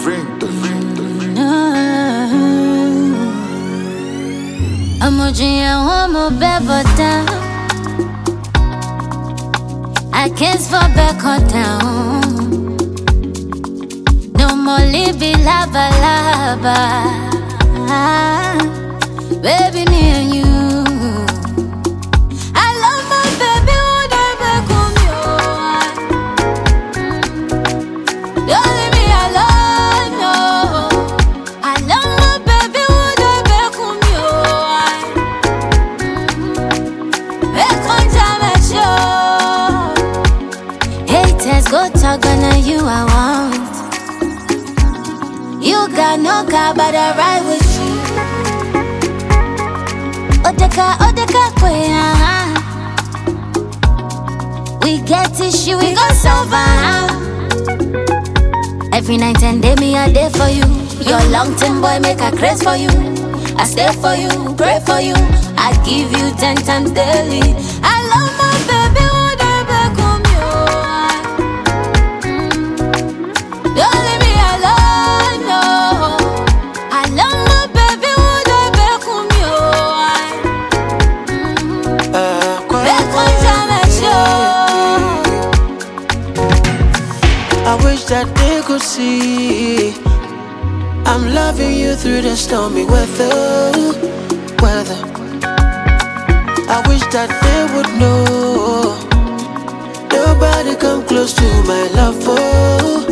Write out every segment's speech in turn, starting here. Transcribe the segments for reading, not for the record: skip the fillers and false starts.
I can't fall back or down. No more living lava lava. Baby, me and you. I love my baby, would I back home you? Don't leave me alone, no. I love my baby, would I back home you? Back on time at you. Haters go talk on you I want. You got no car, but I ride with you. Odeka, kwea. We get issue, we go solve am. Every night and day, me a day for you. Your long term boy make a craze for you. I stay for you, pray for you. I give you 10 times daily. I love my baby, would I back home you? Don't leave me alone, no. I love my baby, would I back home you? Back on time at you. I wish that they could see I'm loving you through the stormy weather. I wish that they would know nobody come close to my lover.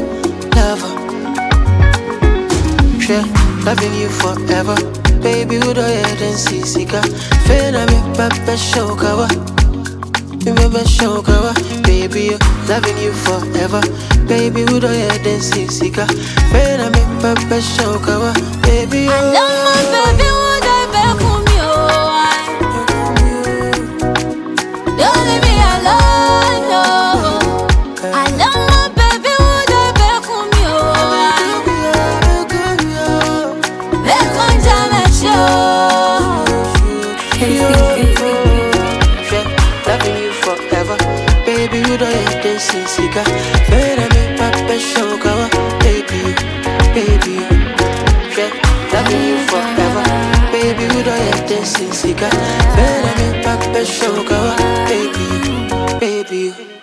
Yeah, loving you forever. Baby, would I head and see Sika? Fena me papa shokawa. Remember shokawa. Baby, loving you forever. Baby, would I head and see Sika? Fena me papa shokawa. Baby, I love my baby, would I back home you? Don't leave me alone, no. I love my baby, would I back home you? Back on time at you. Loving you forever. Baby, would I head and see Sika? Fena me papa shokawa. Baby, loving you forever. Baby, would I head and see Sika? Fena me papa shokawa. Baby.